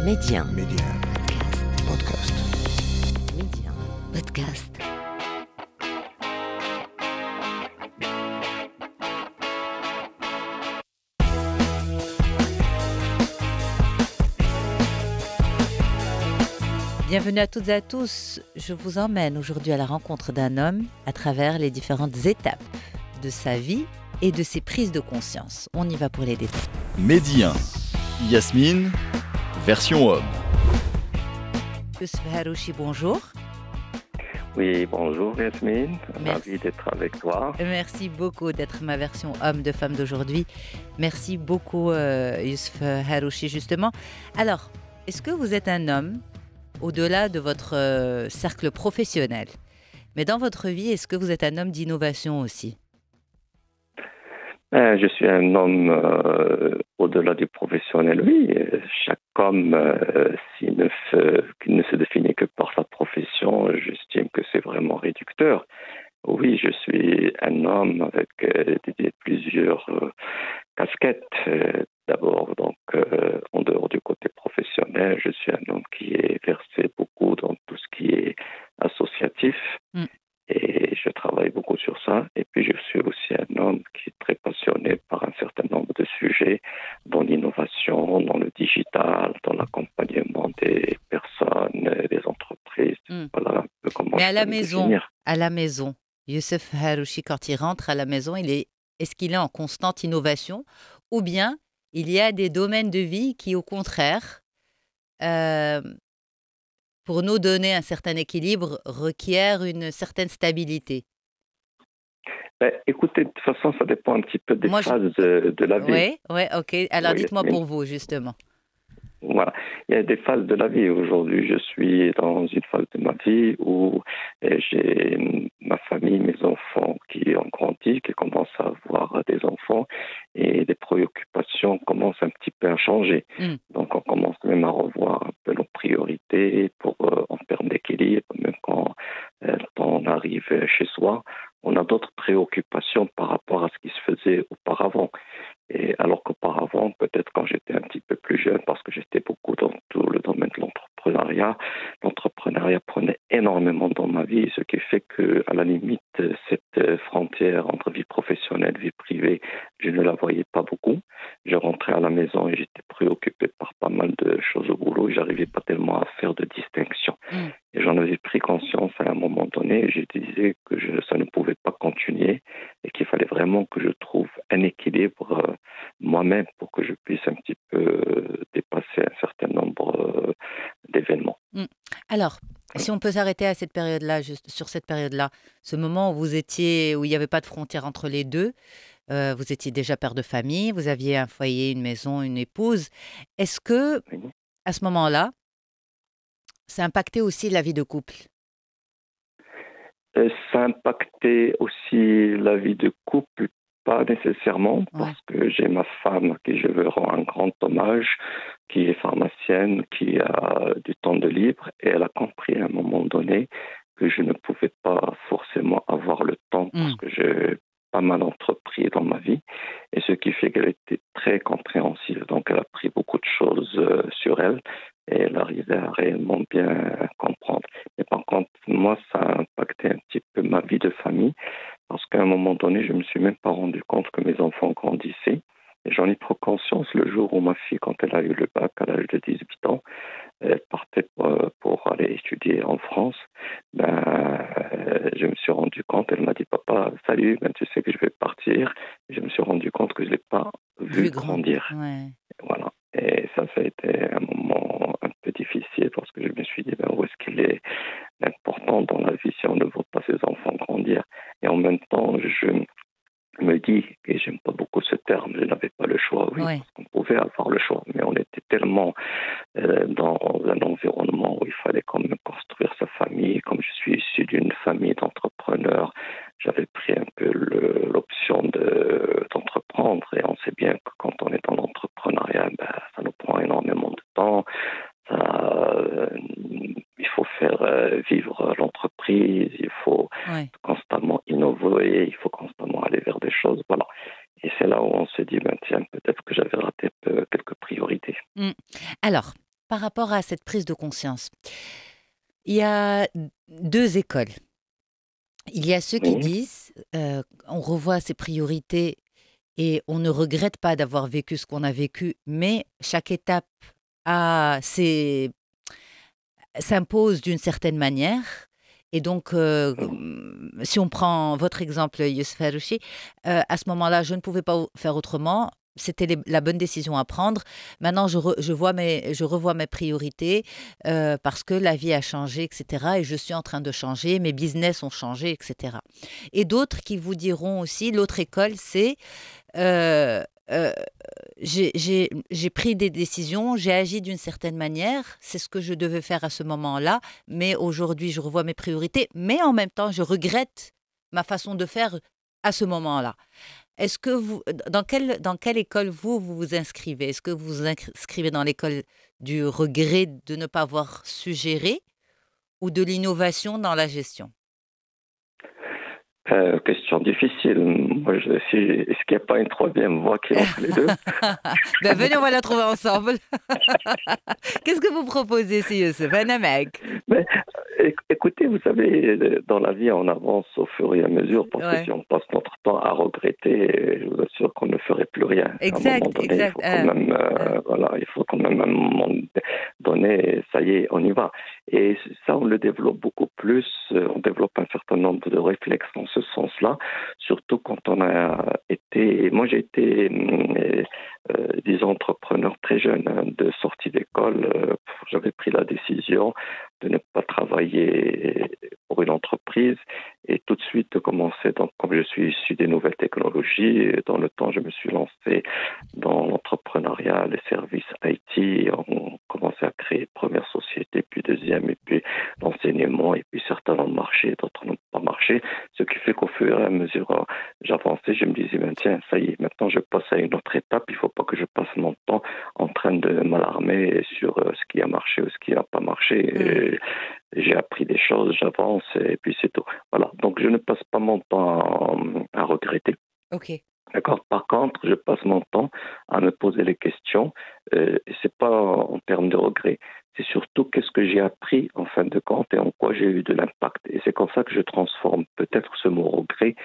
Média. Média. Podcast. Média. Podcast. Bienvenue à toutes et à tous. Je vous emmène aujourd'hui à la rencontre d'un homme à travers les différentes étapes de sa vie et de ses prises de conscience. On y va pour les détails. Médien, Yasmine, version homme. Youssef Harouchi, bonjour. Oui, bonjour Yasmine, Merci. ravi d'être avec toi. Merci beaucoup d'être ma version homme de femme d'aujourd'hui. Merci beaucoup Youssef Harouchi, justement. Alors, est-ce que vous êtes un homme au-delà de votre cercle professionnel? Mais dans votre vie, est-ce que vous êtes un homme d'innovation aussi? Je suis un homme au-delà du professionnel, oui. Chaque homme, qui ne se définit que par sa profession, j'estime que c'est vraiment réducteur. Oui, je suis un homme avec plusieurs casquettes. D'abord, donc, en dehors du côté professionnel, je suis un homme qui est versé beaucoup dans tout ce qui est associatif. Et je travaille beaucoup sur ça. Et puis, je suis aussi un homme qui est très passionné par un certain nombre de sujets, dans l'innovation, dans le digital, dans l'accompagnement des personnes, des entreprises. Voilà un peu comment Mais je à la peux me maison, définir. Youssef Harouchi, quand il rentre à la maison, est-ce qu'il est en constante innovation ou bien il y a des domaines de vie qui, au contraire, euh, pour nous donner un certain équilibre, requièrent une certaine stabilité? Écoutez, de toute façon, ça dépend un petit peu des Moi, phases de la vie. Oui, ouais, ok. Alors, Oui, dites-moi Yasmine. pour vous, justement. Voilà. Il y a des phases de la vie. Aujourd'hui, je suis dans une phase de ma vie où j'ai ma famille, mes enfants qui ont grandi, qui commencent à avoir des enfants et les préoccupations commencent un petit peu à changer. Mm. Donc, on commence même à revoir un peu nos priorités en termes d'équilibre, même quand on arrive chez soi. On a d'autres préoccupations par rapport à ce qui se faisait auparavant. Et alors qu'auparavant, peut-être quand j'étais un petit peu plus jeune, parce que j'étais beaucoup dans tout le domaine de l'entrepreneuriat prenait énormément dans ma vie, ce qui fait que, à la limite, cette frontière entre vie professionnelle, vie privée, je ne la voyais pas beaucoup. Je rentrais à la maison et j'étais préoccupé par pas mal de choses au boulot et j'arrivais pas tellement à faire de distinction. Mm. Et j'en avais pris conscience à un moment donné. Je disais que ça ne pouvait pas continuer et qu'il fallait vraiment que je trouve un équilibre moi-même pour que je puisse un petit peu dépasser un certain nombre d'événements. Mm. Alors, si on peut s'arrêter à cette période-là, juste sur cette période-là, ce moment où où il n'y avait pas de frontière entre les deux, vous étiez déjà père de famille, vous aviez un foyer, une maison, une épouse. Est-ce que, Oui. à ce moment-là, ça impactait aussi la vie de couple? Ça impactait aussi la vie de couple, pas nécessairement, Ouais. parce que j'ai ma femme à qui je veux rendre un grand hommage, qui est pharmacienne, qui a du temps de libre, et elle a compris à un moment donné que je ne pouvais pas forcément avoir le temps parce que j'ai pas mal entrepris dans ma vie, et ce qui fait qu'elle était très compréhensive. Donc, elle a pris beaucoup de choses sur elle, et elle arrivait à réellement bien comprendre. Mais par contre, moi, ça a impacté un petit peu ma vie de famille, parce qu'à un moment donné, je ne me suis même pas rendu compte que mes enfants grandissaient. Et j'en ai pris conscience le jour où ma fille, quand elle a eu le bac à l'âge de 18 ans, elle partait pour aller étudier en France. Je me suis rendu compte, elle m'a dit, papa, salut, tu sais que je vais partir. Et je me suis rendu compte que je ne l'ai pas vu grandir. Ouais. Voilà. Et ça a été un moment un peu difficile parce que je me suis dit, où est-ce qu'il est important dans la vie si on ne voit pas ses enfants grandir? Et en même temps, je me dis, et j'aime pas beaucoup ce terme, je n'avais pas le choix, oui, Ouais. parce qu'on pouvait avoir le choix, mais on était tellement dans un environnement où il fallait quand même construire sa famille. Comme je suis issu d'une famille d'entrepreneurs, j'avais pris un peu l'option d'entreprendre, et on sait bien que quand on est dans l'entrepreneuriat, ça nous prend énormément de temps. Il faut faire vivre l'entreprise, il faut Ouais. constamment innover, il faut constamment aller vers des choses, voilà. Et c'est là où on se dit, tiens, peut-être que j'avais raté quelques priorités. Alors, par rapport à cette prise de conscience, il y a deux écoles. Il y a ceux qui Oui. disent, on revoit ses priorités et on ne regrette pas d'avoir vécu ce qu'on a vécu, mais chaque étape a s'impose d'une certaine manière. Et donc, si on prend votre exemple, Youssef Harouchi, à ce moment-là, je ne pouvais pas faire autrement. C'était la bonne décision à prendre. Maintenant, je revois mes priorités parce que la vie a changé, etc. Et je suis en train de changer, mes business ont changé, etc. Et d'autres qui vous diront aussi, l'autre école, c'est euh, euh, j'ai pris des décisions, j'ai agi d'une certaine manière, c'est ce que je devais faire à ce moment-là, mais aujourd'hui, je revois mes priorités, mais en même temps, je regrette ma façon de faire à ce moment-là. Est-ce que dans quelle école vous vous inscrivez? Est-ce que vous vous inscrivez dans l'école du regret de ne pas avoir su gérer ou de l'innovation dans la gestion? Question difficile. Moi, est-ce qu'il n'y a pas une troisième voie qui est entre les deux? Ben venez, on va la trouver ensemble. Qu'est-ce que vous proposez, si Youssef? Un mec. Mais écoutez, vous savez, dans la vie, on avance au fur et à mesure parce que Ouais. si on passe notre temps à regretter, je vous assure qu'on ne ferait plus rien. À un moment Exact, donné, il exact. faut quand même, voilà, il faut quand même à un moment donné, ça y est, on y va. Et ça, on le développe beaucoup plus. On développe un certain nombre de réflexes dans ce sens-là, surtout quand on a été. Moi, j'ai été, disons, entrepreneur très jeune, hein, de sortie d'école. J'avais pris la décision de ne pas travailler pour une entreprise et tout de suite de commencer. Donc, comme je suis issu des nouvelles technologies, dans le temps, je me suis lancé dans l'entrepreneuriat, les services IT. On commençait à créer première société, puis deuxième, et puis l'enseignement, et puis certains ont marché, d'autres n'ont pas marché. Ce qui fait qu'au fur et à mesure, j'avançais, je me disais, ben, tiens, ça y est, maintenant je passe à une autre étape. Il ne faut pas que je passe mon temps en train de m'alarmer sur ce qui a marché ou ce qui n'a pas marché. Et j'ai appris des choses, j'avance et puis c'est tout. Voilà. Donc je ne passe pas mon temps à regretter. Ok. D'accord. Par contre, je passe mon temps à me poser les questions. C'est pas en termes de regret. C'est surtout qu'est-ce que j'ai appris en fin de compte et en quoi j'ai eu de l'impact. Et c'est comme ça que je transforme peut-être ce mot regret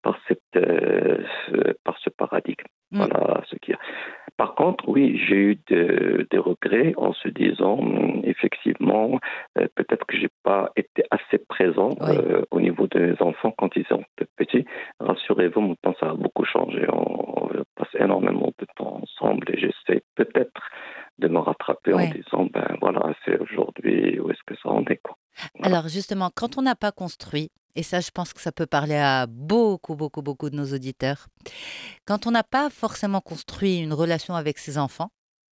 par ce paradigme. Mm. Voilà ce qu'il y a. Par contre, oui, j'ai eu des regrets en se disant, effectivement, peut-être que j'ai pas été assez présent Oui. au niveau de mes enfants quand ils sont petits. Rassurez-vous, maintenant ça a beaucoup changé. On passe énormément de temps ensemble et j'essaie peut-être de me rattraper en Ouais. disant, ben voilà, c'est aujourd'hui, où est-ce que ça en est, quoi. Voilà. Alors justement, quand on n'a pas construit, et ça je pense que ça peut parler à beaucoup, beaucoup, beaucoup de nos auditeurs, quand on n'a pas forcément construit une relation avec ses enfants,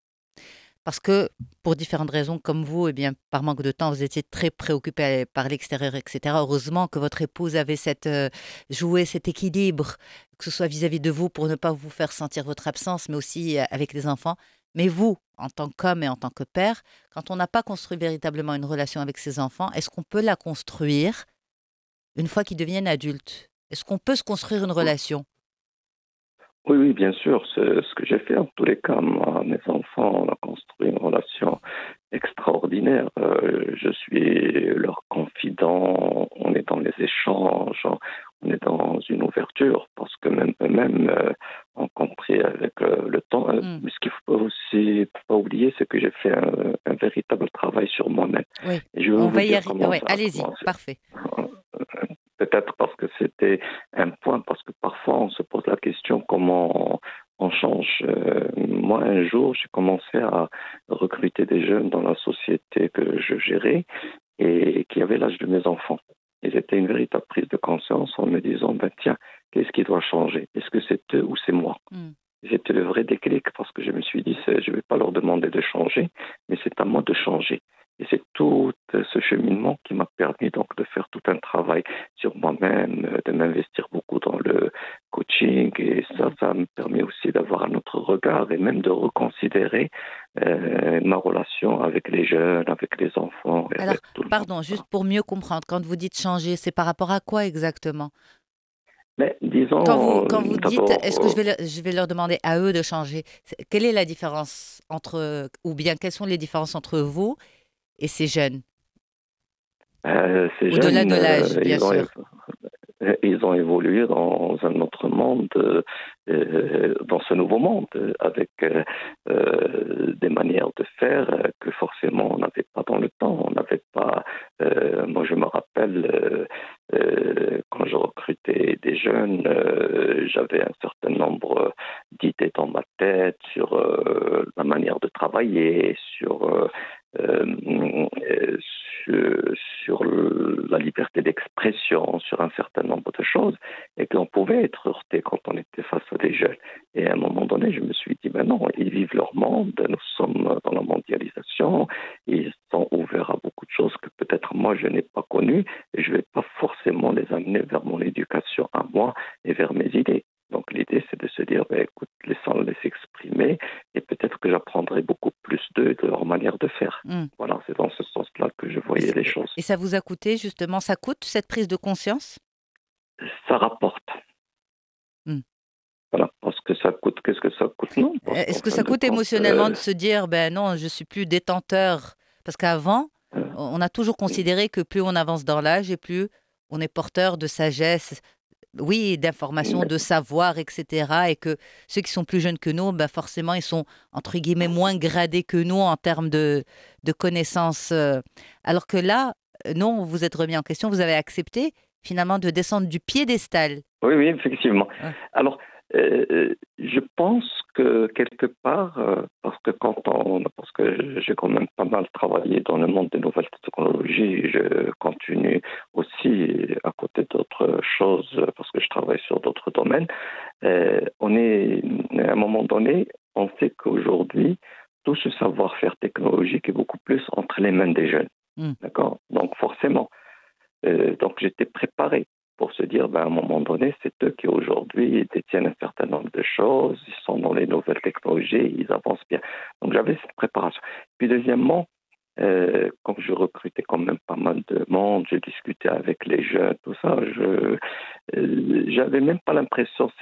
parce que pour différentes raisons, comme vous, eh bien, par manque de temps, vous étiez très préoccupé par l'extérieur, etc. Heureusement que votre épouse avait joué cet équilibre, que ce soit vis-à-vis de vous pour ne pas vous faire sentir votre absence, mais aussi avec les enfants. Mais vous, en tant qu'homme et en tant que père, quand on n'a pas construit véritablement une relation avec ses enfants, est-ce qu'on peut la construire une fois qu'ils deviennent adultes? Est-ce qu'on peut se construire une relation? Oui, oui, bien sûr, c'est ce que j'ai fait en tous les cas. Moi, mes enfants, on a construit une relation extraordinaire. Je suis leur confident, on est dans les échanges, on est dans une ouverture, parce que même eux-mêmes ont compris avec le temps. Hmm. Mais ce qu'il faut aussi pas oublier, c'est que j'ai fait un véritable travail sur moi-même. Oui, Et je vais on vous va y dire arriver. comment Ouais, ça a allez-y, commencé. parfait. Peut-être parce que c'était un point, parce que parfois on se pose la question comment on change. Moi, un jour, j'ai commencé à recruter des jeunes dans la société que je gérais et qui avaient l'âge de mes enfants. Et c'était une véritable prise de conscience en me disant, ben tiens, qu'est-ce qui doit changer? Est-ce que c'est eux ou c'est moi? Hmm. C'était le vrai déclic parce que je me suis dit, je ne vais pas leur demander de changer, mais c'est à moi de changer. Et c'est tout ce cheminement qui m'a permis donc de faire tout un travail sur moi-même, de m'investir beaucoup dans le coaching. Et ça me permet aussi d'avoir un autre regard et même de reconsidérer ma relation avec les jeunes, avec les enfants et Alors, avec tout le monde. pardon, juste pour mieux comprendre, quand vous dites changer, c'est par rapport à quoi exactement? Mais Quand vous dites, d'abord, est-ce que je vais leur demander à eux de changer? Quelle est la différence entre, ou bien quelles sont les différences entre vous et ces jeunes? ces Au-delà jeunes, de l'âge, bien sûr. ils ont évolué dans un autre monde, dans ce nouveau monde, avec des manières de faire que forcément on n'avait pas dans le temps. On n'avait pas. Moi, je me rappelle quand je recrutais des jeunes, j'avais un certain nombre d'idées dans ma tête sur la manière de travailler, euh, sur, sur la liberté d'expression, sur un certain nombre de choses, et qu'on pouvait être heurté quand on était face à des jeunes. Et à un moment donné, je me suis dit, ben non, ils vivent leur monde, nous sommes dans la mondialisation, ils sont ouverts à beaucoup de choses que peut-être moi je n'ai pas connues, et je ne vais pas forcément les amener vers mon éducation à moi et vers mes idées. Donc l'idée, c'est de se dire, ben, écoute, laissons-les s'exprimer et peut-être que j'apprendrai beaucoup plus d'eux et de leur manière de faire. Hmm. Voilà, c'est dans ce sens-là que je Et, voyais les choses. et ça vous a coûté justement, ça coûte cette prise de conscience? Ça rapporte. Hmm. Voilà, parce que ça coûte, qu'est-ce que ça coûte? Non, parce qu'en Est-ce que fin ça de coûte compte, émotionnellement de se dire, ben non, je suis plus détenteur? Parce qu'avant, euh, on a toujours considéré que plus on avance dans l'âge et plus on est porteur de sagesse, oui, d'informations, de savoir, etc. Et que ceux qui sont plus jeunes que nous, ben forcément, ils sont, entre guillemets, moins gradés que nous en termes de connaissances. Alors que là, non, vous êtes remis en question, vous avez accepté finalement de descendre du piédestal. oui, oui, effectivement. Ouais. Alors, je pense que quelque part, parce que j'ai quand même pas mal travaillé dans le monde des nouvelles technologies, je continue aussi à côté d'autres choses, parce que je travaille sur d'autres domaines. On est, à un moment donné, on sait qu'aujourd'hui, tout ce savoir-faire technologique est beaucoup plus entre les mains des jeunes. Mm. D'accord? Donc, forcément. Donc j'étais préparé pour se dire, ben, à un moment donné, c'est eux qui aujourd'hui détiennent un certain nombre de choses, ils sont dans les nouvelles technologies, ils avancent bien. Donc j'avais cette préparation. Puis deuxièmement, comme je recrutais quand même pas mal de monde, je discutais avec les jeunes, tout ça, j'avais même pas l'impression,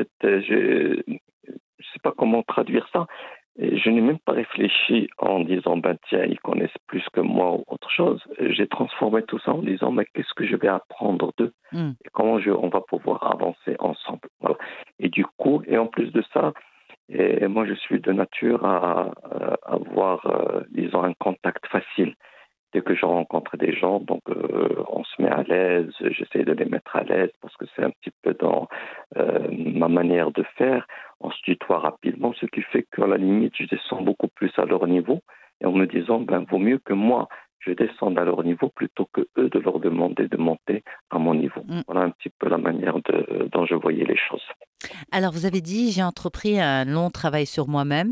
je sais pas comment traduire ça. Et je n'ai même pas réfléchi en disant, ben tiens, ils connaissent plus que moi ou autre chose. J'ai transformé tout ça en disant, mais qu'est-ce que je vais apprendre d'eux Mm. et comment on va pouvoir avancer ensemble. Voilà. Et du coup, et en plus de ça, moi je suis de nature à avoir, disons, un contact facile. Dès que je rencontre des gens, donc on se met à l'aise, j'essaie de les mettre à l'aise parce que c'est un petit peu dans ma manière de faire. On se tutoie rapidement, ce qui fait qu'à la limite, je descends beaucoup plus à leur niveau et en me disant, ben, vaut mieux que moi, je descende à leur niveau plutôt que eux de leur demander de monter à mon niveau. Mm. Voilà un petit peu la manière dont je voyais les choses. Alors, vous avez dit, j'ai entrepris un long travail sur moi-même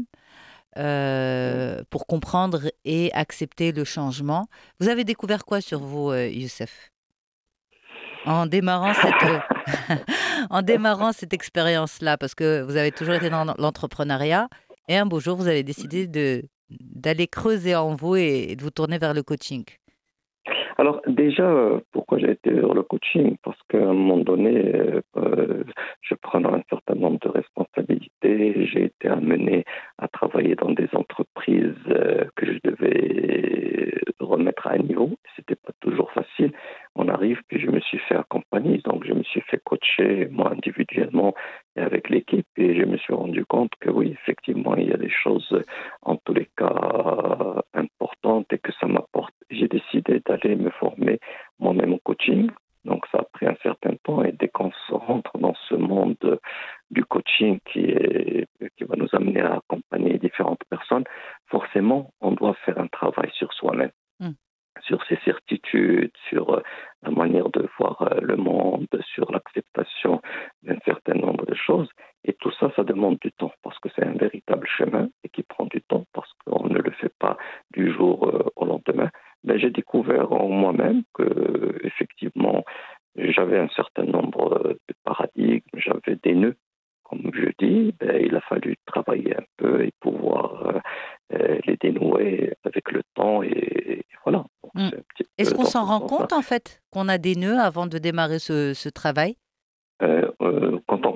pour comprendre et accepter le changement. Vous avez découvert quoi sur vous, Youssef, en démarrant en démarrant cette expérience-là, parce que vous avez toujours été dans l'entrepreneuriat et un beau jour, vous avez décidé d'aller creuser en vous et de vous tourner vers le coaching. Alors déjà, pourquoi j'ai été vers le coaching? Parce qu'à un moment donné, je prenais un certain nombre de responsabilités. J'ai été amené à travailler dans des entreprises que je devais remettre à un niveau. C'était pas toujours facile. On arrive, puis je me suis fait accompagner. Donc je me suis fait coacher, moi individuellement et avec l'équipe. Et je me suis rendu compte que oui, effectivement, il y a des choses en tous les cas importantes et que ça m'apporte. J'ai décidé d'aller me former moi-même au coaching. Donc ça a pris un certain temps et dès qu'on se rentre dans ce monde du coaching qui va nous amener à accompagner différentes personnes, forcément on doit faire un travail sur soi-même, sur ses certitudes, sur la manière de voir le monde, sur l'acceptation d'un certain nombre de choses. Et tout ça, ça demande du temps parce que c'est un véritable chemin et qui prend du temps parce qu'on ne le fait pas du jour au lendemain. Mais j'ai découvert en moi-même que effectivement j'avais un certain nombre de paradigmes, j'avais des nœuds. Comme je dis, ben, il a fallu travailler un peu et pouvoir les dénouer avec le temps et voilà. Donc, Mm. c'est un petit Est-ce peu qu'on dans s'en ce rend sens-là. compte en fait qu'on a des nœuds avant de démarrer ce travail?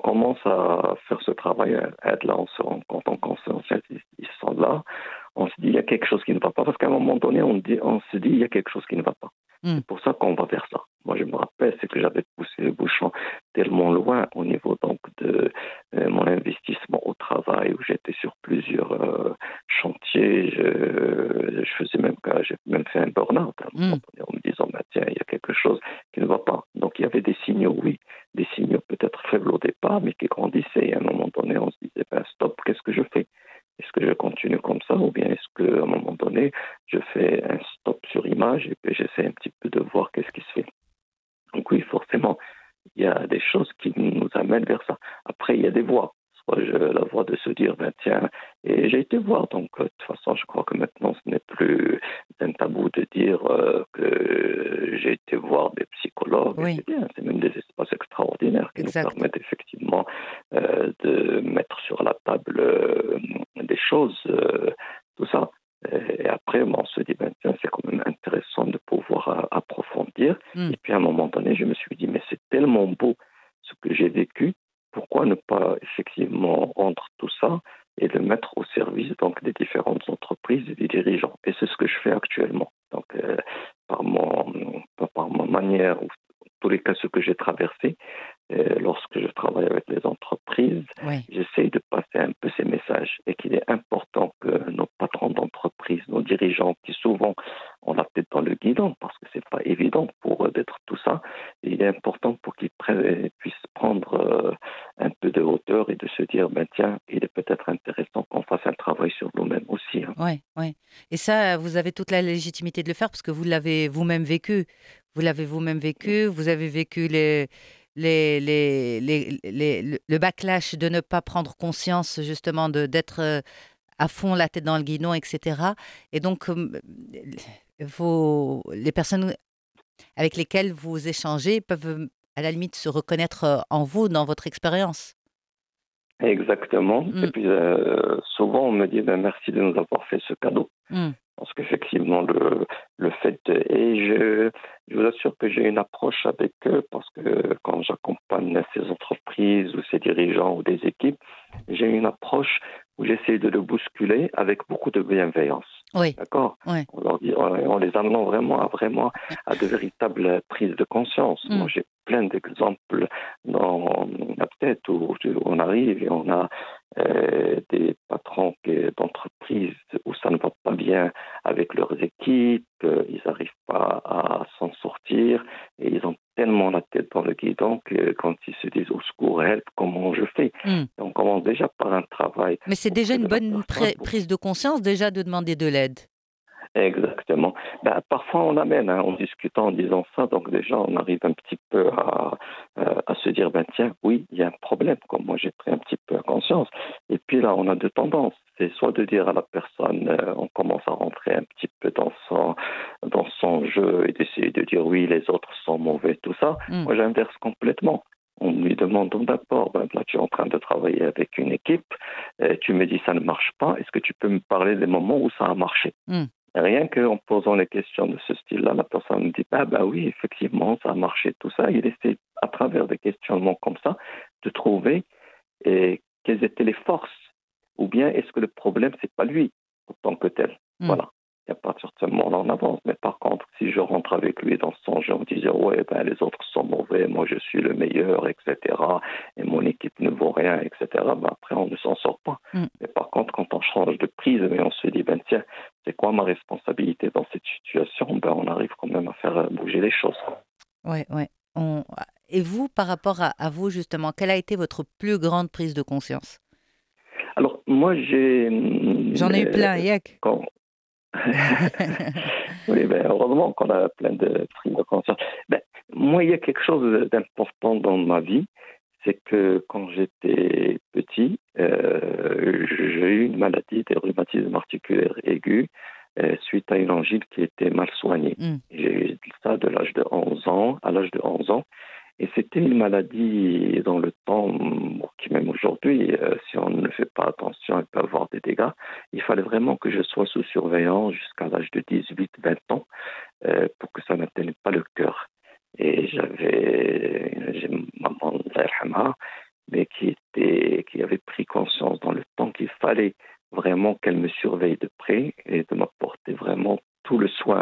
commence à faire ce travail, à être là, on se rend compte en conscience, ils sont là, on se dit il y a quelque chose qui ne va pas, parce qu'à un moment donné, on se dit il y a quelque chose qui ne va pas. C'est pour ça qu'on va vers ça. Moi, je me rappelle, c'est que j'avais poussé le bouchon tellement loin au niveau donc de mon investissement au travail, où j'étais sur plusieurs chantiers. Je faisais même, j'ai même fait un burn-out à un moment donné, en me disant, bah, tiens, il y a quelque chose qui ne va pas. Donc, il y avait des signaux, oui, des signaux peut-être faibles au départ, mais qui grandissaient. Et à un moment donné, on se disait, ben, stop, qu'est-ce que je fais? Est-ce que je continue comme ça ou bien est-ce qu'à un moment donné, je fais un stop sur image et puis j'essaie un petit peu de voir qu'est-ce qui se fait. Donc oui, forcément, il y a des choses qui nous amènent vers ça. Après, il y a des voies. Soit la voie de se dire, ben tiens, et j'ai été voir, donc de toute façon, je crois que maintenant, ce n'est plus un tabou de dire que j'ai été voir des psychologues. Oui. C'est bien, c'est même des espaces extraordinaires qui nous permettent effectivement de mettre sur la table des choses, tout ça. Et après, on se dit, ben, tiens, c'est quand même intéressant de pouvoir approfondir. Et puis, à un moment donné, je me suis dit, mais c'est tellement beau ce que j'ai vécu, pourquoi ne pas effectivement rendre tout ça et le mettre au service donc, des différentes entreprises et des dirigeants. Et c'est ce que je fais actuellement. Donc, par ma manière, ou en tous les cas, ce que j'ai traversé, lorsque je travaille avec les entreprises, j'essaye de passer un peu ces messages et qu'il est important que nos patrons d'entreprise, nos dirigeants qui souvent ont la tête dans le guidon parce que c'est pas évident pour eux d'être tout ça, et il est important pour qu'ils puissent prendre un peu de hauteur et de se dire, ben tiens, il est peut-être intéressant qu'on fasse un travail sur nous-mêmes aussi. Hein. Oui. Et ça, vous avez toute la légitimité de le faire parce que vous l'avez vous-même vécu. Vous l'avez vous-même vécu, vous avez vécu le backlash de ne pas prendre conscience justement d'être à fond la tête dans le guidon, etc. Et donc, les personnes avec lesquelles vous échangez peuvent à la limite se reconnaître en vous, dans votre expérience. Exactement. Et puis souvent on me dit ben, merci de nous avoir fait ce cadeau. Parce qu'effectivement, le fait, et je vous assure que j'ai une approche avec eux, parce que quand j'accompagne ces entreprises ou ces dirigeants ou des équipes, j'ai une approche où j'essaie de le bousculer avec beaucoup de bienveillance. Oui. D'accord. Oui. On les amenant vraiment à de véritables prises de conscience. Moi, j'ai plein d'exemples dans la tête où on arrive et on a des patrons d'entreprises où ça ne va pas bien avec leurs équipes, ils n'arrivent pas à s'en sortir et ils ont tellement la tête dans le guidon que quand ils se disent au secours, help, comment je fais? On commence déjà par un travail. Mais c'est déjà une bonne prise de conscience déjà de demander de l'aide. Exactement. Ben, parfois, on amène, en discutant, en disant ça, donc déjà, on arrive un petit peu à se dire, ben tiens, oui, il y a un problème, comme moi j'ai pris un petit peu conscience. Et puis là, on a deux tendances. C'est soit de dire à la personne, on commence à rentrer un petit peu dans son jeu et d'essayer de dire, oui, les autres sont mauvais, tout ça. Moi, j'inverse complètement. On lui demande d'abord, ben, là tu es en train de travailler avec une équipe, tu me dis ça ne marche pas, est-ce que tu peux me parler des moments où ça a marché? Rien qu'en posant les questions de ce style-là, la personne me dit bah oui, effectivement, ça a marché, tout ça. Il essaie, à travers des questionnements comme ça, de trouver quelles étaient les forces. Ou bien est-ce que le problème, c'est pas lui en tant que tel. Voilà. Et à partir de ce moment-là, on avance. Mais par contre, si je rentre avec lui dans son jeu en disant ouais, ben, les autres sont mauvais, moi je suis le meilleur, etc. Et mon équipe ne vaut rien, etc. Ben, après, on ne s'en sort pas. Mais par contre, quand on change de prise et on se dit ben tiens, c'est quoi ma responsabilité dans cette situation? Ben, on arrive quand même à faire bouger les choses. Ouais. Et vous, par rapport à vous justement, quelle a été votre plus grande prise de conscience? Alors moi, j'en ai eu plein, Yak. Oui, ben, heureusement qu'on a plein de prises de conscience. Ben, moi, il y a quelque chose d'important dans ma vie, c'est que quand j'étais petit, j'ai eu une maladie des rhumatismes articulaires aigus suite à une angine qui était mal soignée. J'ai eu ça de l'âge de 11 ans, à l'âge de 11 ans. Et c'était une maladie dans le temps, qui même aujourd'hui, si on ne fait pas attention, elle peut avoir des dégâts. Il fallait vraiment que je sois sous surveillance jusqu'à l'âge de 18-20 ans pour que ça n'atteigne pas le cœur. Et j'ai maman, mais qui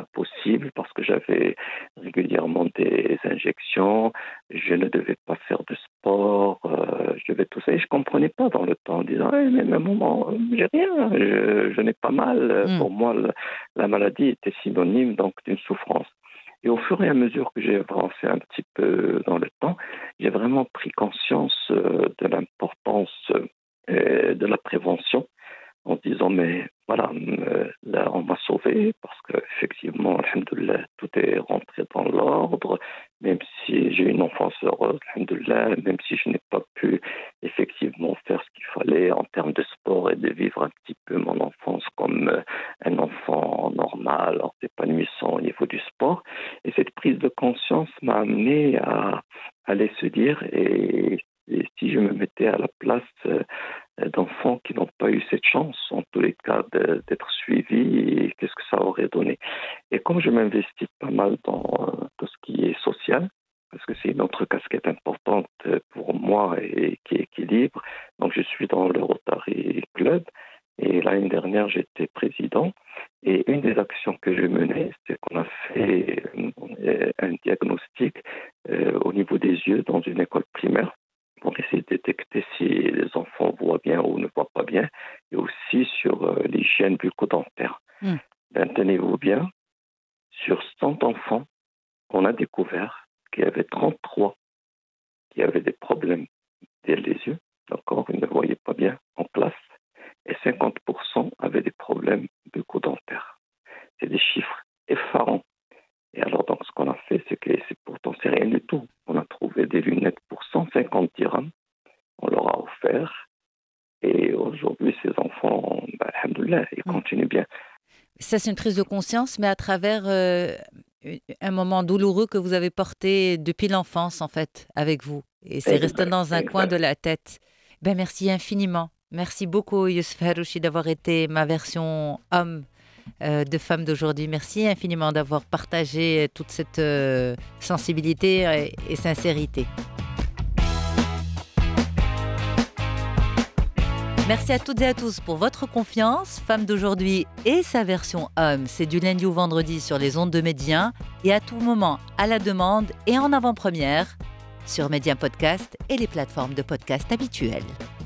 possible parce que j'avais régulièrement des injections, je ne devais pas faire de sport, je devais tout ça et je comprenais pas dans le temps en disant mais maman, j'ai rien, je n'ai pas mal. Pour moi, la maladie était synonyme donc d'une souffrance. Et au fur et à mesure que j'ai avancé un petit peu dans le temps, j'ai vraiment pris conscience de l'importance de la prévention en disant mais voilà, là on m'a sauvé parce qu'effectivement, alhamdoulilah, tout est rentré dans l'ordre, même si j'ai une enfance heureuse, alhamdoulilah, même si je n'ai pas pu effectivement faire ce qu'il fallait en termes de sport et de vivre un petit peu mon enfance comme un enfant normal, en s'épanouissant au niveau du sport. Et cette prise de conscience m'a amené à aller se dire et si je me mettais à la place d'enfants qui n'ont pas eu cette chance, en tous les cas, d'être suivis, qu'est-ce que ça aurait donné. Et comme je m'investis pas mal dans tout ce qui est social, parce que c'est une autre casquette importante pour moi et qui équilibre, donc je suis dans le Rotary Club, et l'année dernière, j'étais président, et une des actions que je menais, c'est qu'on a fait un diagnostic au niveau des yeux dans une école primaire, pour essayer de détecter si les enfants voient bien ou ne voient pas bien, et aussi sur l'hygiène bucco-dentaire. Ben, tenez-vous bien, sur 100 enfants, on a découvert qu'il y avait 33 qui avaient des problèmes des yeux, d'accord, ils ne voyaient pas bien en classe, et 50% avaient des problèmes bucco-dentaires. C'est des chiffres effarants. Et alors, donc, ce qu'on a fait, c'est que pourtant, c'est rien du tout. On a trouvé des lunettes pour 150 dirhams. On leur a offert. Et aujourd'hui, ces enfants, alhamdoulilah, ils continuent bien. Ça, c'est une prise de conscience, mais à travers un moment douloureux que vous avez porté depuis l'enfance, en fait, avec vous. Et c'est resté dans un coin de la tête. Ben, merci infiniment. Merci beaucoup, Yousf Harouchi, d'avoir été ma version homme de femme d'aujourd'hui. Merci infiniment d'avoir partagé toute cette sensibilité et sincérité. Merci à toutes et à tous pour votre confiance. Femme d'aujourd'hui et sa version homme, c'est du lundi au vendredi sur les ondes de Médien et à tout moment à la demande et en avant-première sur Médien Podcast et les plateformes de podcast habituelles.